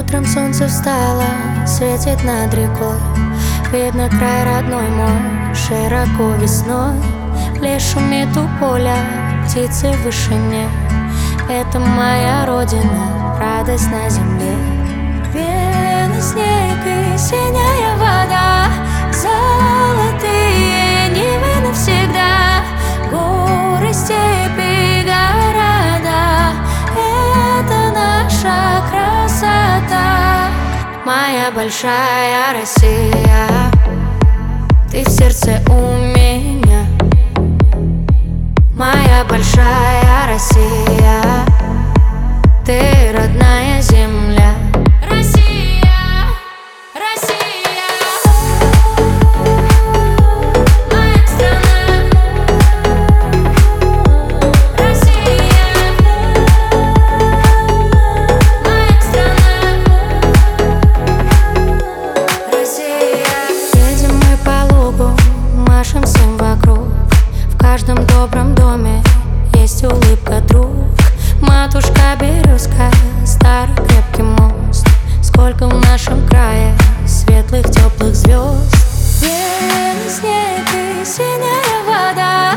Утром солнце встало, светит над рекой. Видно край родной мой, широко весной. Лес шумит у поля, птицы в вышине. Это моя родина, радость на земле. Белый снег и синяя вода, золотые нивы навсегда. Горы, степи, города — это наша красота. Моя большая Россия, ты в сердце у меня. Моя большая Россия, ты родная земля. Россия, Россия, моя страна. Россия, моя страна. Россия. Едем мы по лугу, машем всем вокруг. В каждом добром доме есть улыбка, друг. Матушка березка, старый крепкий мост. Сколько в нашем крае светлых теплых звезд. Белый снег и синяя вода,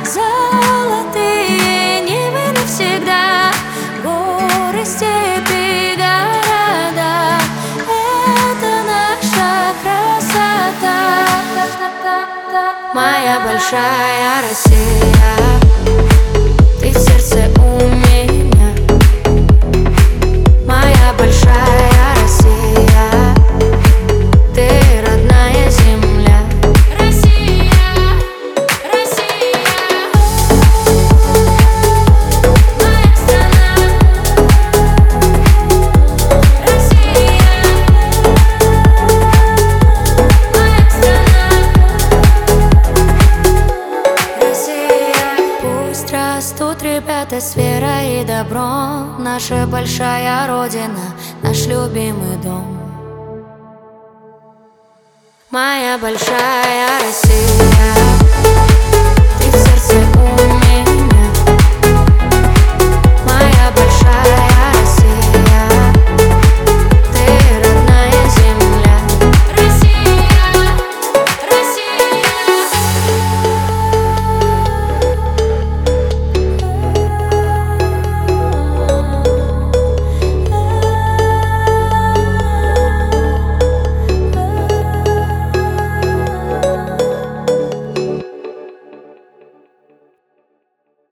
золотые нивы навсегда. Горы, степи, города — это наша красота. Моя большая Россия, ты в сердце у меня. Моя большая Россия, ты родная земля. Россия, Россия, моя страна. Россия, моя страна. Пусть растут ребята с верой и добром. Наша большая родина, наш любимый дом. Моя большая Россия, ты в сердце у